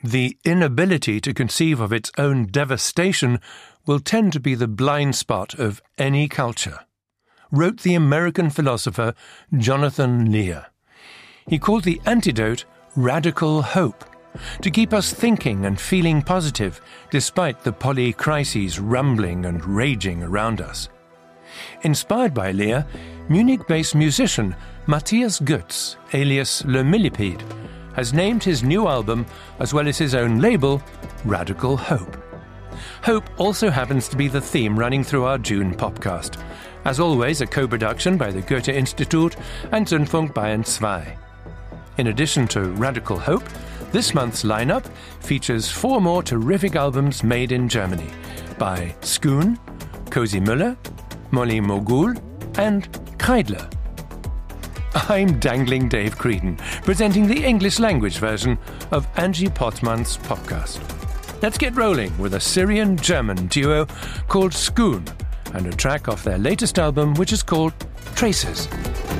The inability to conceive of its own devastation will tend to be the blind spot of any culture, wrote the American philosopher Jonathan Lear. He called the antidote radical hope, to keep us thinking and feeling positive despite the polycrises rumbling and raging around us. Inspired by Lear, Munich-based musician Matthias Goetz, alias Le Millipede, has named his new album, as well as his own label, Radical Hope. Hope also happens to be the theme running through our June podcast. As always, a co-production by the Goethe-Institut and Zündfunk Bayern 2. In addition to Radical Hope, this month's lineup features 4 more terrific albums made in Germany by Skoon, Cozy Müller, Molly Mogul, and Kreidler. I'm Dangling Dave Creedon, presenting the English language version of Angie Pottmann's podcast. Let's get rolling with a Syrian-German duo called Skoon and a track off their latest album, which is called Traces.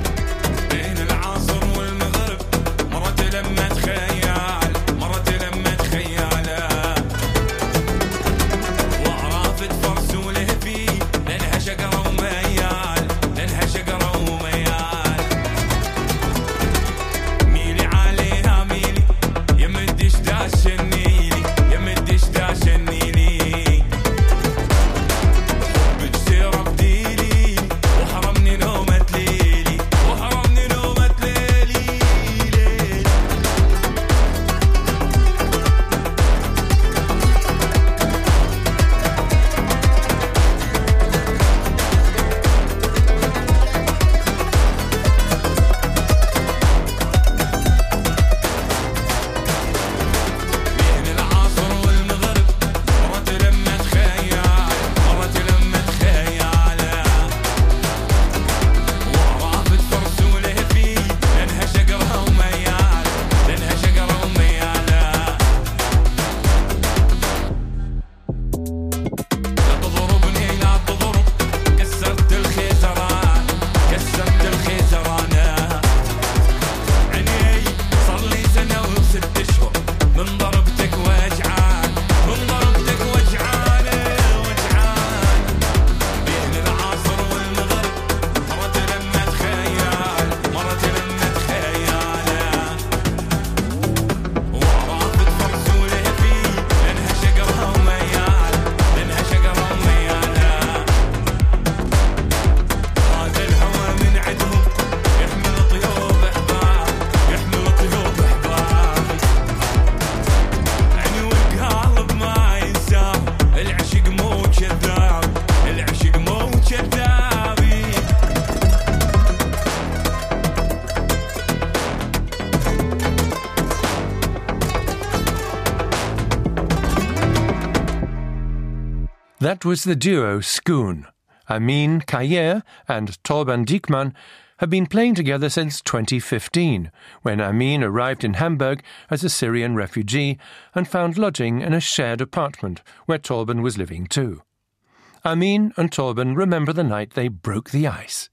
That was the duo Skoon. Amin Kayer and Torben Diekmann have been playing together since 2015, when Amin arrived in Hamburg as a Syrian refugee and found lodging in a shared apartment where Torben was living too. Amin and Torben remember the night they broke the ice.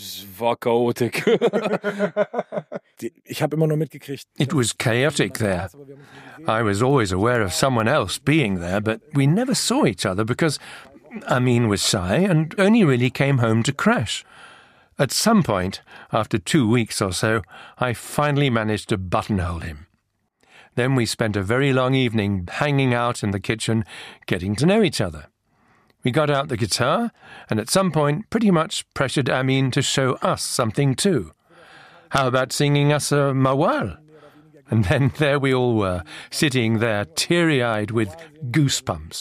It was chaotic there. I was always aware of someone else being there, but we never saw each other because Amin was shy and only really came home to crash. At some point, after 2 weeks or so, I finally managed to buttonhole him. Then we spent a very long evening hanging out in the kitchen, getting to know each other. We got out the guitar, and at some point pretty much pressured Amin to show us something too. How about singing us a Mawal? And then there we all were, sitting there teary-eyed with goosebumps.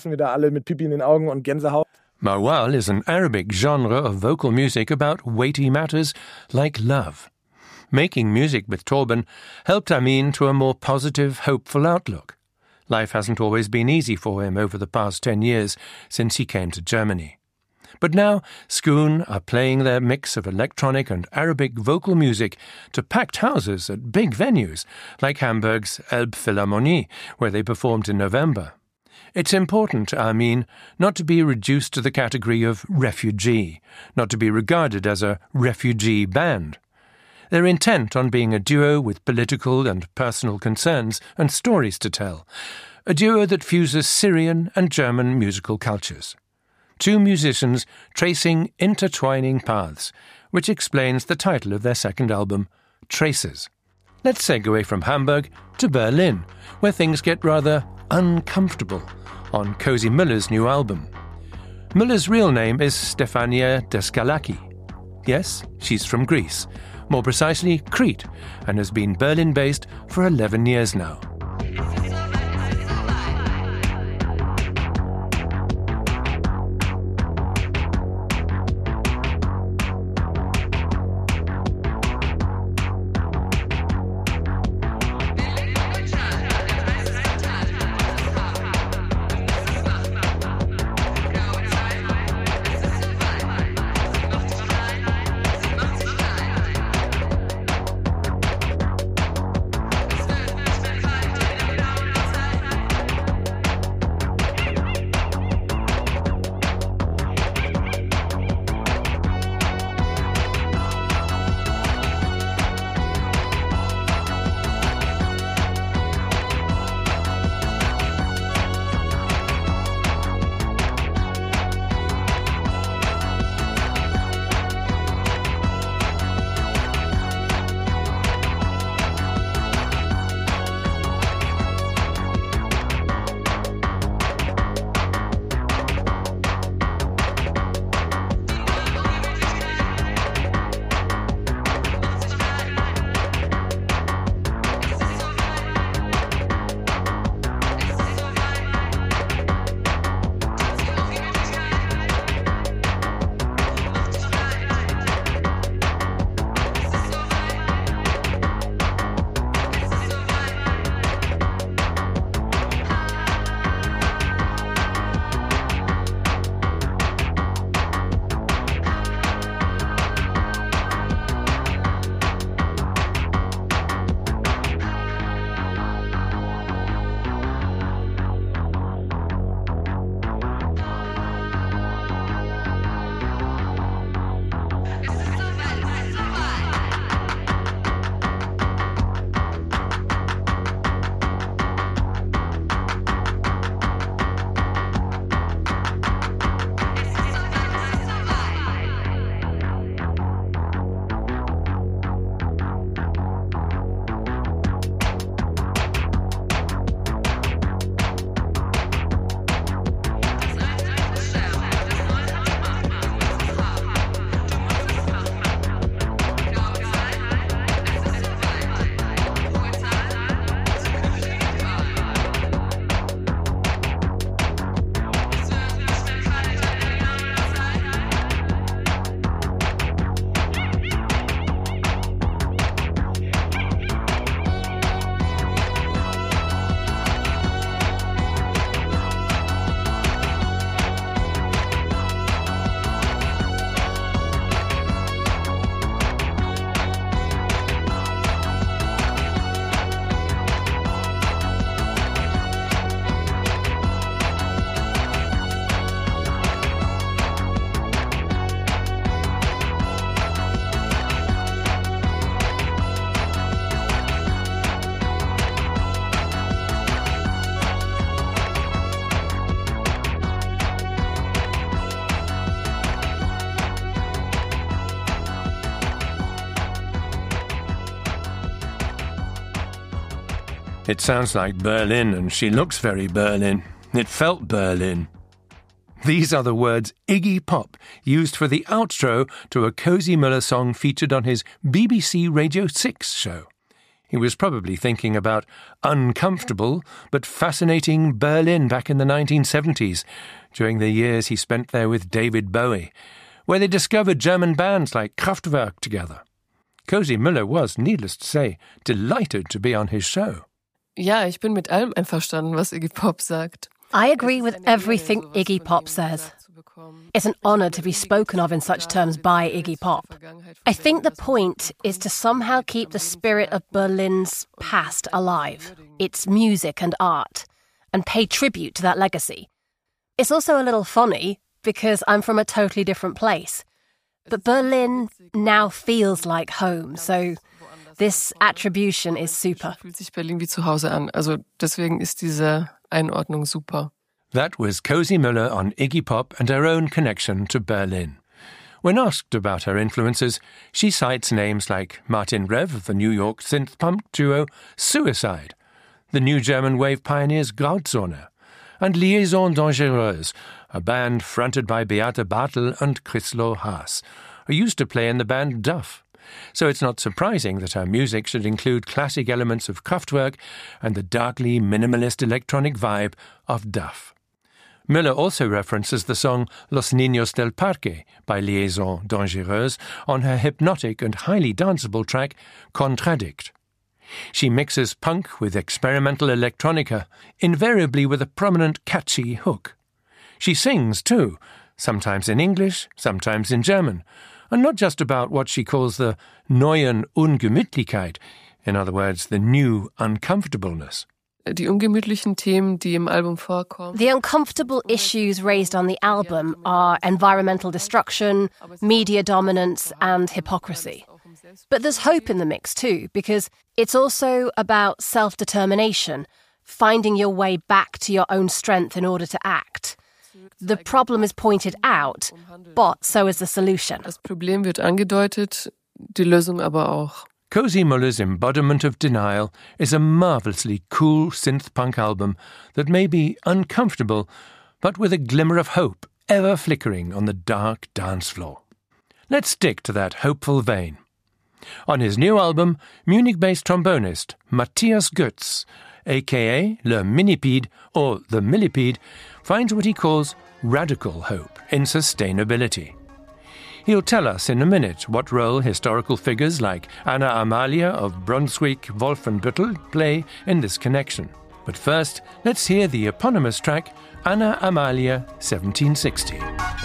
Mawal is an Arabic genre of vocal music about weighty matters like love. Making music with Torben helped Amin to a more positive, hopeful outlook. Life hasn't always been easy for him over the past 10 years since he came to Germany. But now, Skoon are playing their mix of electronic and Arabic vocal music to packed houses at big venues, like Hamburg's Elbphilharmonie, where they performed in November. It's important, Amin, not to be reduced to the category of refugee, not to be regarded as a refugee band. They're intent on being a duo with political and personal concerns and stories to tell, a duo that fuses Syrian and German musical cultures. Two musicians tracing intertwining paths, which explains the title of their second album, Traces. Let's segue from Hamburg to Berlin, where things get rather uncomfortable on Cozy Müller's new album. Müller's real name is Stefania Deskalaki. Yes, she's from Greece, more precisely Crete, and has been Berlin-based for 11 years now. It sounds like Berlin, and she looks very Berlin. It felt Berlin. These are the words Iggy Pop used for the outro to a Cozy Müller song featured on his BBC Radio 6 show. He was probably thinking about uncomfortable but fascinating Berlin back in the 1970s, during the years he spent there with David Bowie, where they discovered German bands like Kraftwerk together. Cozy Müller was, needless to say, delighted to be on his show. Ja, ich bin mit allem einverstanden, was Iggy Pop sagt. I agree with everything Iggy Pop says. It's an honour to be spoken of in such terms by Iggy Pop. I think the point is to somehow keep the spirit of Berlin's past alive, its music and art, and pay tribute to that legacy. It's also a little funny, because I'm from a totally different place. But Berlin now feels like home, so this attribution is super. Fühlt sich Berlin wie zu Hause an. Also deswegen ist diese Einordnung super. That was Cozy Müller on Iggy Pop and her own connection to Berlin. When asked about her influences, she cites names like Martin Rev of the New York synth-punk duo Suicide, the new German wave pioneers Grauzone, and Liaison Dangereuse, a band fronted by Beate Bartel and Chryslo Haas, who used to play in the band Duff. So it's not surprising that her music should include classic elements of Kraftwerk and the darkly minimalist electronic vibe of Duff. Müller also references the song Los Niños del Parque by Liaison Dangereuse on her hypnotic and highly danceable track Contradict. She mixes punk with experimental electronica, invariably with a prominent catchy hook. She sings too, sometimes in English, sometimes in German, and not just about what she calls the neuen Ungemütlichkeit, in other words, the new uncomfortableness. Die ungemütlichen Themen, die im Album vorkommen. The uncomfortable issues raised on the album are environmental destruction, media dominance, and hypocrisy. But there's hope in the mix too, because it's also about self-determination, finding your way back to your own strength in order to act. The problem is pointed out, but so is the solution. Das Problem wird angedeutet, die Lösung aber auch. Cozy Müller's embodiment of denial is a marvellously cool synth-punk album that may be uncomfortable, but with a glimmer of hope ever flickering on the dark dance floor. Let's stick to that hopeful vein. On his new album, Munich-based trombonist Matthias Götz, a.k.a. Le Minipede or The Millipede, finds what he calls radical hope in sustainability. He'll tell us in a minute what role historical figures like Anna Amalia of Brunswick-Wolfenbüttel play in this connection. But first, let's hear the eponymous track Anna Amalia 1760.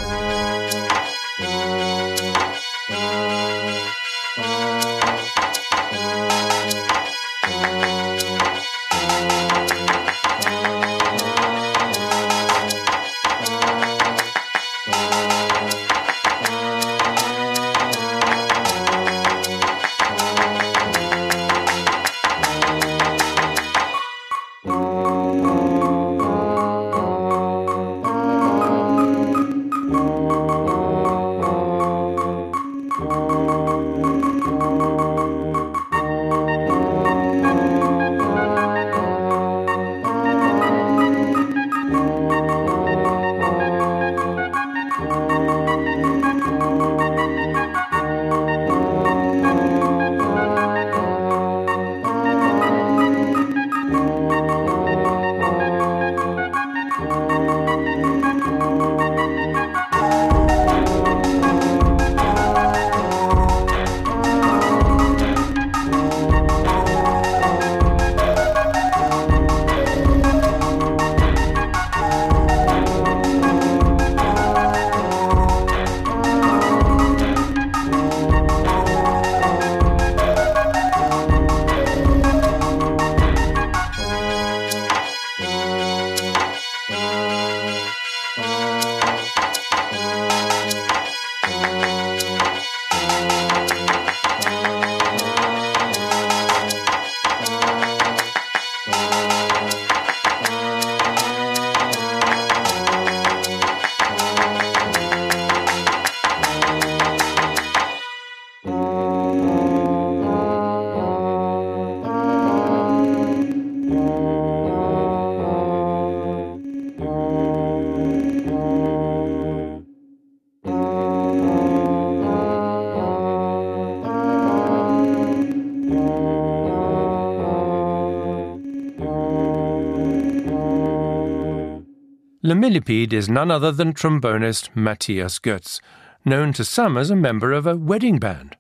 Le Millipede is none other than trombonist Matthias Götz, known to some as a member of a wedding band.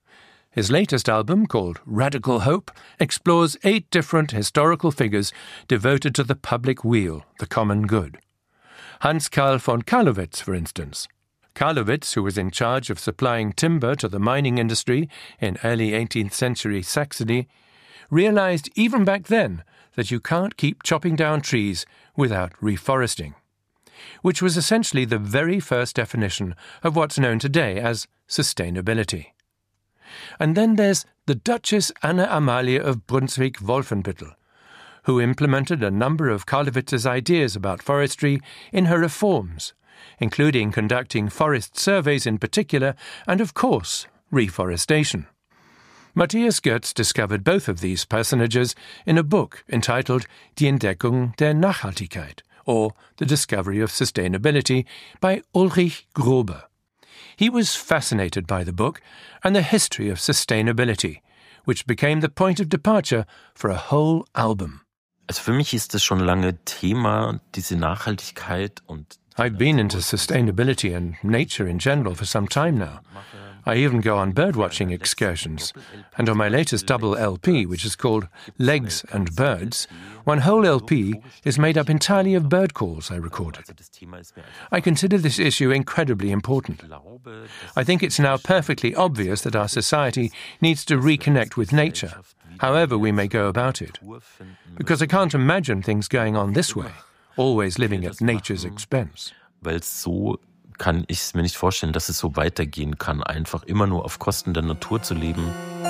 His latest album, called Radical Hope, explores 8 different historical figures devoted to the public weal, the common good. Hans Karl von Carlowitz, for instance. Carlowitz, who was in charge of supplying timber to the mining industry in early 18th century Saxony, realized even back then that you can't keep chopping down trees without reforesting. which was essentially the very first definition of what's known today as sustainability. And then there's the Duchess Anna Amalie of Brunswick-Wolfenbüttel, who implemented a number of Karlowitz's ideas about forestry in her reforms, including conducting forest surveys in particular and, of course, reforestation. Matthias Goetz discovered both of these personages in a book entitled Die Entdeckung der Nachhaltigkeit, or The Discovery of Sustainability, by Ulrich Grobe. He was fascinated by the book and the history of sustainability, which became the point of departure for a whole album. Also für mich ist das schon lange Thema, diese Nachhaltigkeit und I've been into sustainability and nature in general for some time now. I even go on birdwatching excursions. And on my latest double LP, which is called Legs and Birds, one whole LP is made up entirely of bird calls I recorded. I consider this issue incredibly important. I think it's now perfectly obvious that our society needs to reconnect with nature, however we may go about it. Because I can't imagine things going on this way, always living at nature's expense. Weil so kann ich es mir nicht vorstellen, dass es so weitergehen kann, einfach immer nur auf Kosten der Natur zu leben.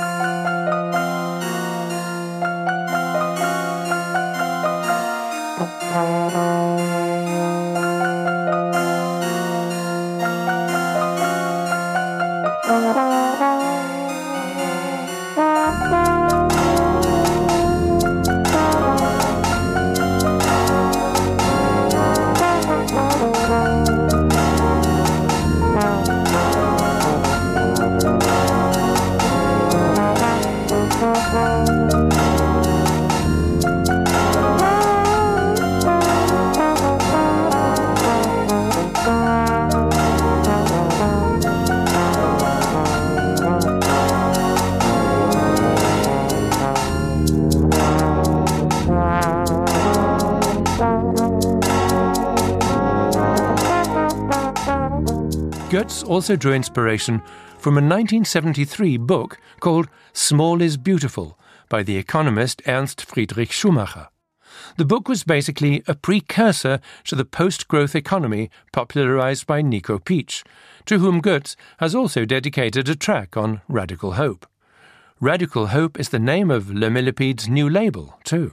Goetz also drew inspiration from a 1973 book called Small is Beautiful by the economist Ernst Friedrich Schumacher. The book was basically a precursor to the post-growth economy popularized by Nico Pietsch, to whom Goetz has also dedicated a track on Radical Hope. Radical Hope is the name of Le Millipede's new label, too.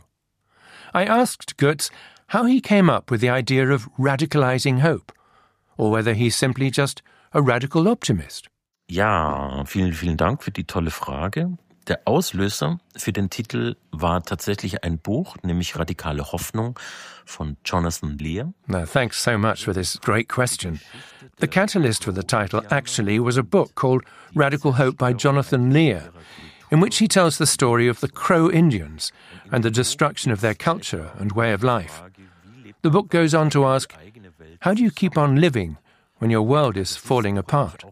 I asked Goetz how he came up with the idea of radicalizing hope, or whether he's simply just a radical optimist. Ja, vielen Dank für die tolle Frage. Der Auslöser für den Titel war tatsächlich ein Buch, nämlich Radikale Hoffnung von Jonathan Lear. No, thanks so much for this great question. The catalyst for the title actually was a book called Radical Hope by Jonathan Lear, in which he tells the story of the Crow Indians and the destruction of their culture and way of life. The book goes on to ask, how do you keep on living when your world is falling apart?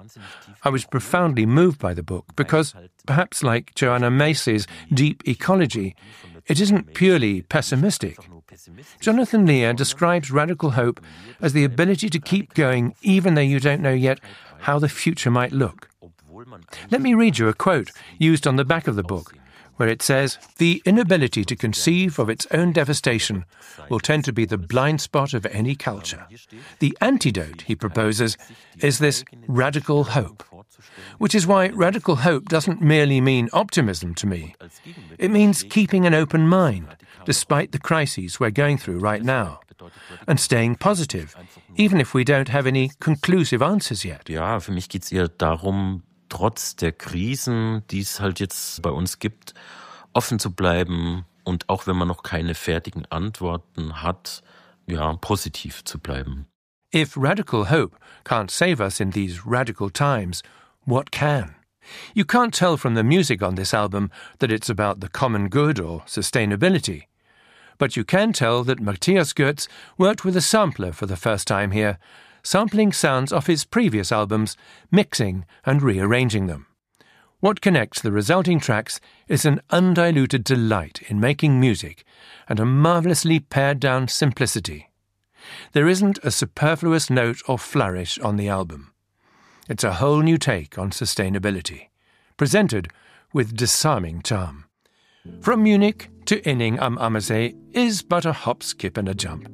I was profoundly moved by the book because, perhaps like Joanna Macy's Deep Ecology, it isn't purely pessimistic. Jonathan Lear describes radical hope as the ability to keep going even though you don't know yet how the future might look. Let me read you a quote used on the back of the book, where it says, "The inability to conceive of its own devastation will tend to be the blind spot of any culture. The antidote," he proposes, "is this radical hope." Which is why radical hope doesn't merely mean optimism to me. It means keeping an open mind, despite the crises we're going through right now, and staying positive, even if we don't have any conclusive answers yet. Ja, für mich geht's eher darum, trotz der Krisen, die es halt jetzt bei uns gibt, offen zu bleiben und auch wenn man noch keine fertigen Antworten hat, ja, positiv zu bleiben. If radical hope can't save us in these radical times, what can? You can't tell from the music on this album that it's about the common good or sustainability. But you can tell that Matthias Goetz worked with a sampler for the first time here, sampling sounds off his previous albums, mixing and rearranging them. What connects the resulting tracks is an undiluted delight in making music and a marvellously pared-down simplicity. There isn't a superfluous note or flourish on the album. It's a whole new take on sustainability, presented with disarming charm. From Munich to Inning am Ammersee is but a hop, skip and a jump.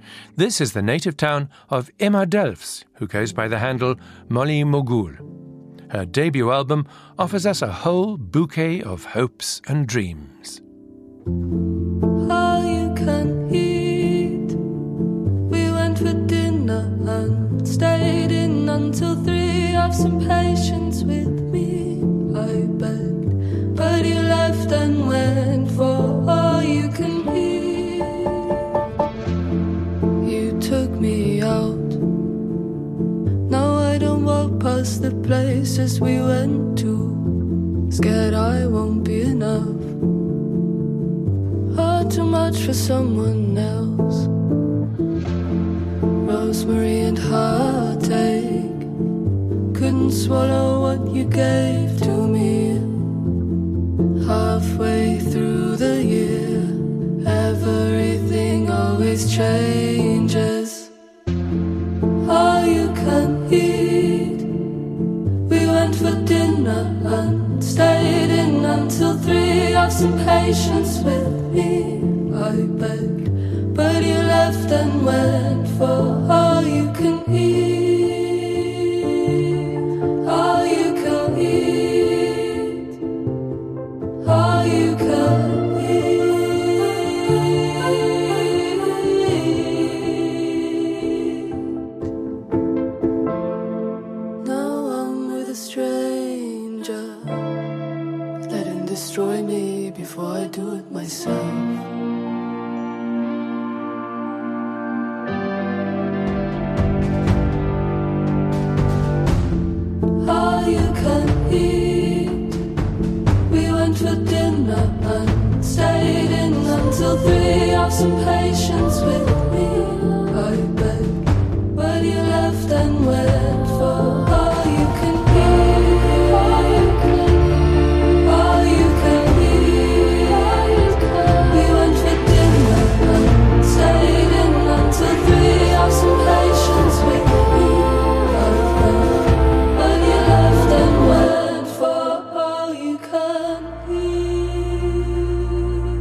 This is the native town of Emma Delfs, who goes by the handle Molly Mogul. Her debut album offers us a whole bouquet of hopes and dreams. All you can eat. We went for dinner and stayed in until 3. Have some patience with me, I begged. But you left and went for all you can eat. You took me out. Now I don't walk past the places we went to. Scared I won't be enough. Or too much for someone else. Rosemary and heartache. Couldn't swallow what you gave to me. Halfway through the year, everything always changes. All you can eat. We went for dinner and stayed in until 3. Have some patience with me, I begged. But you left and went for all you can eat. All you can eat. All you can eat. Now I'm with a stranger. Let him destroy me before I do it myself. All you can eat. We went for dinner and stayed in until 3. Have some patience with me, I begged. But you left and went for all you can eat. All you can eat. All you can eat. We went for dinner and stayed in until 3. Have some patience with me, I begged. But you left and went for all you can eat.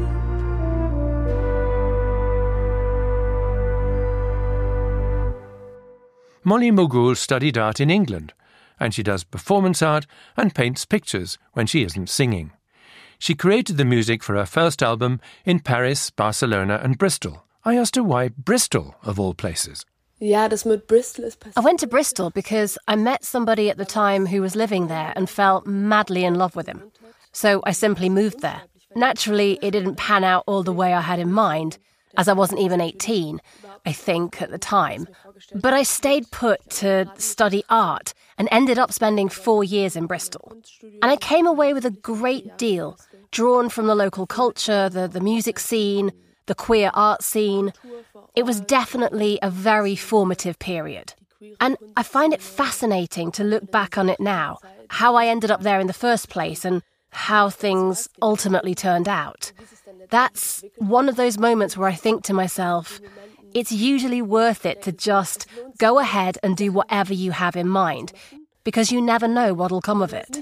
Molly Mogul studied art in England, and she does performance art and paints pictures when she isn't singing. She created the music for her first album in Paris, Barcelona and Bristol. I asked her why Bristol, of all places. I went to Bristol because I met somebody at the time who was living there and fell madly in love with him. So I simply moved there. Naturally, it didn't pan out all the way I had in mind, as I wasn't even 18, I think, at the time. But I stayed put to study art and ended up spending 4 years in Bristol. And I came away with a great deal, drawn from the local culture, the music scene, the queer art scene. It was definitely a very formative period. And I find it fascinating to look back on it now, how I ended up there in the first place and how things ultimately turned out. That's one of those moments where I think to myself, it's usually worth it to just go ahead and do whatever you have in mind, because you never know what'll come of it.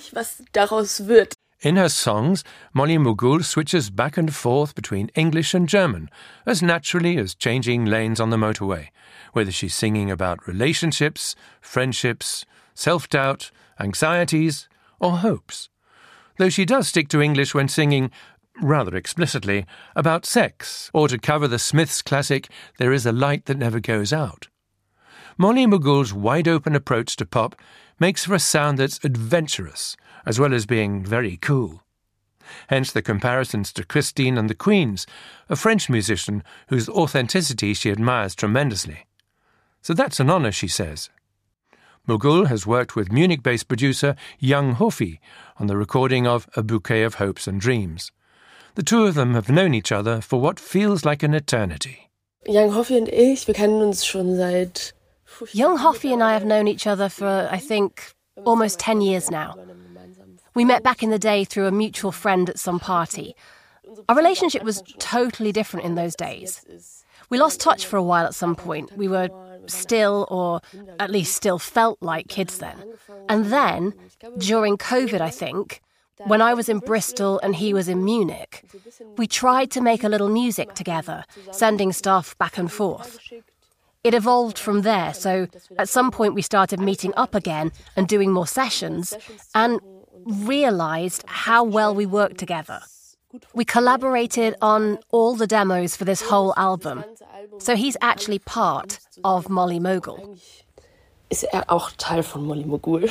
In her songs, Molly Mogul switches back and forth between English and German, as naturally as changing lanes on the motorway, whether she's singing about relationships, friendships, self-doubt, anxieties, or hopes. Though she does stick to English when singing, rather explicitly, about sex, or to cover the Smiths classic, There Is a Light That Never Goes Out. Molly Mogul's wide-open approach to pop makes for a sound that's adventurous, as well as being very cool. Hence the comparisons to Christine and the Queens, a French musician whose authenticity she admires tremendously. So that's an honour, she says. Mogul has worked with Munich-based producer Young Hofi on the recording of A Bouquet of Hopes and Dreams. The two of them have known each other for what feels like an eternity. Young Hofi and I have known each other for, I think, almost 10 years now. We met back in the day through a mutual friend at some party. Our relationship was totally different in those days. We lost touch for a while at some point. We were still, or at least still felt like kids then. And then, during COVID, I think, when I was in Bristol and he was in Munich, we tried to make a little music together, sending stuff back and forth. It evolved from there, so at some point we started meeting up again and doing more sessions and realised how well we worked together. We collaborated on all the demos for this whole album, so he's actually part of Molly Mogul. Ist auch Teil von Molly Mogul.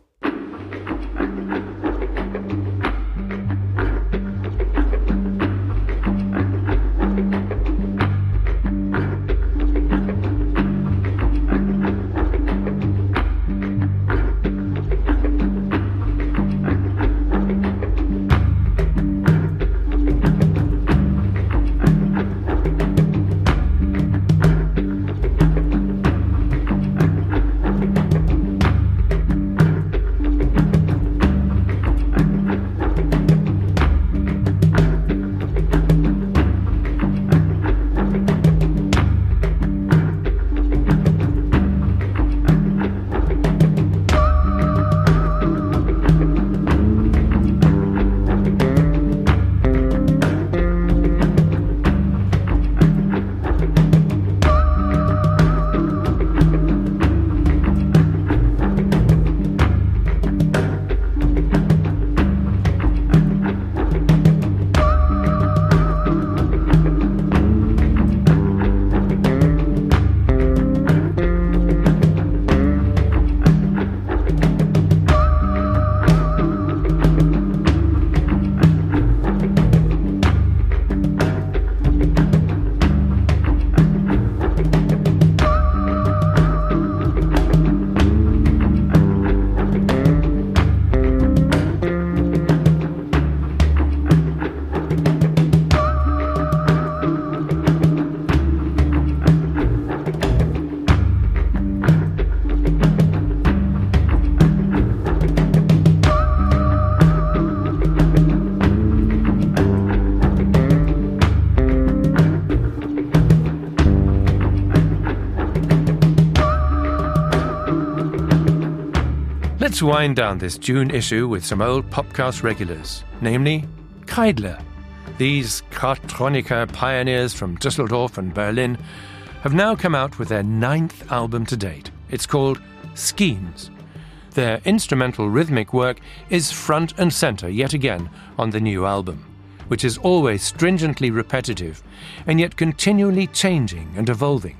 Let's wind down this June issue with some old Popcast regulars, namely Kreidler. These Kartronica pioneers from Düsseldorf and Berlin have now come out with their 9th album to date. It's called Schemes. Their instrumental rhythmic work is front and centre yet again on the new album, which is always stringently repetitive and yet continually changing and evolving.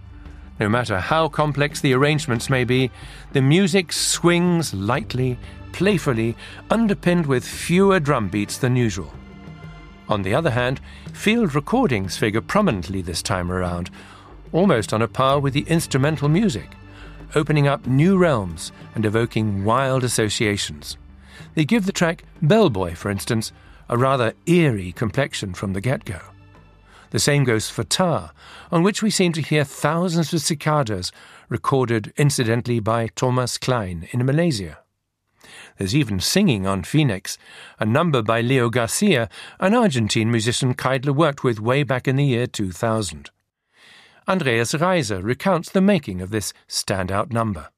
No matter how complex the arrangements may be, the music swings lightly, playfully, underpinned with fewer drum beats than usual. On the other hand, field recordings figure prominently this time around, almost on a par with the instrumental music, opening up new realms and evoking wild associations. They give the track Bellboy, for instance, a rather eerie complexion from the get-go. The same goes for Tar, on which we seem to hear thousands of cicadas recorded incidentally by Thomas Klein in Malaysia. There's even singing on Phoenix, a number by Leo Garcia, an Argentine musician Kreidler worked with way back in the year 2000. Andreas Reiser recounts the making of this standout number.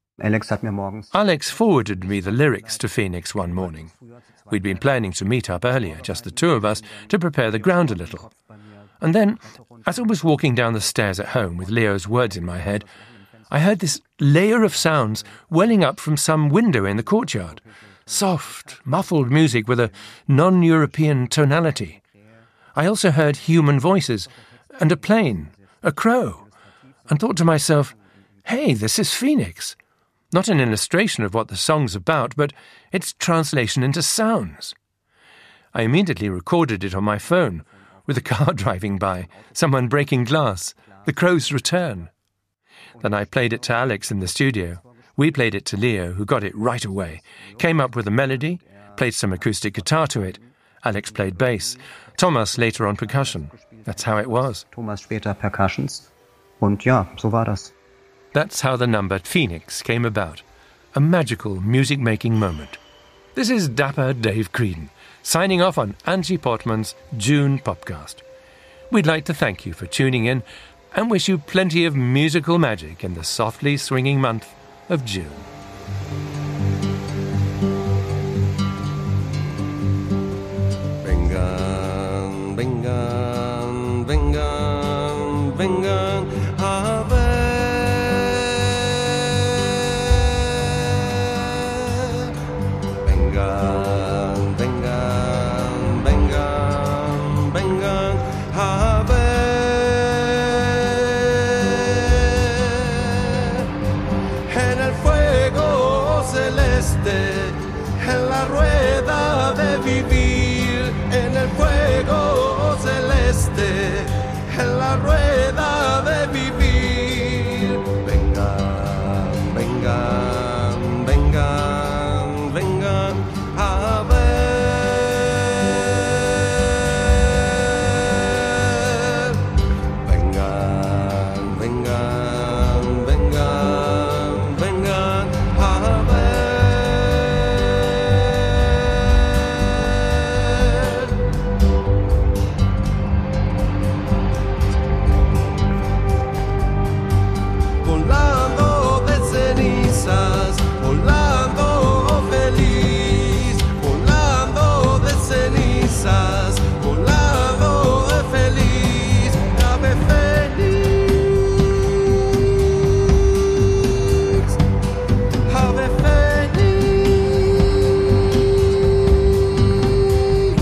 Alex forwarded me the lyrics to Phoenix one morning. We'd been planning to meet up earlier, just the two of us, to prepare the ground a little. And then, as I was walking down the stairs at home with Leo's words in my head, I heard this layer of sounds welling up from some window in the courtyard. Soft, muffled music with a non-European tonality. I also heard human voices, and a plane, a crow, and thought to myself, hey, this is Phoenix. Not an illustration of what the song's about, but its translation into sounds. I immediately recorded it on my phone, with a car driving by, someone breaking glass, the crow's return. Then I played it to Alex in the studio. We played it to Leo, who got it right away, came up with a melody, played some acoustic guitar to it. Alex played bass, Thomas later on percussion. That's how it was. Thomas später Percussions. Und ja, so war das. That's how the number Phoenix came about, a magical music-making moment. This is Dapper Dave Creedon, signing off on Angie Portman's June Popcast. We'd like to thank you for tuning in and wish you plenty of musical magic in the softly swinging month of June. Vengan, vengan, vengan, vengan a ver. la rueda de vivir. Vengan, vengan, vengan, vengan a ver. Vengan, vengan, vengan, vengan a ver. Volando de cenizas, volando feliz, volando de cenizas, volando de feliz, ave fénix, ave fénix.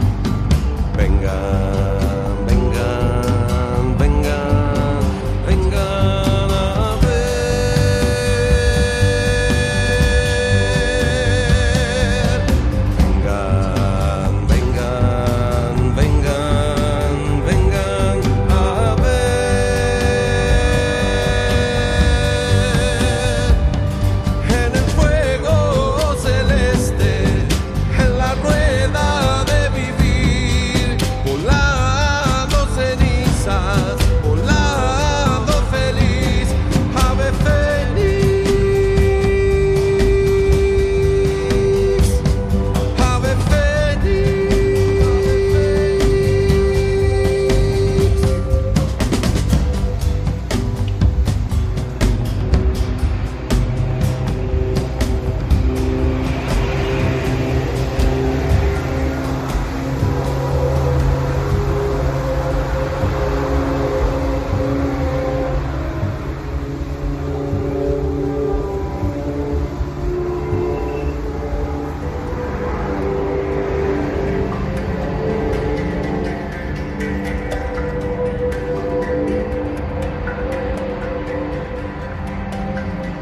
Vengan, vengan, vengan, vengan a ver. Vengan, vengan, vengan, vengan a ver. En el fuego celeste, en la rueda de vivir, volando cenizas, volando feliz, ave fénix, ave fénix.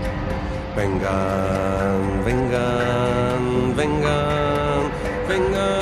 Vengan, vengan, vengan, vengan.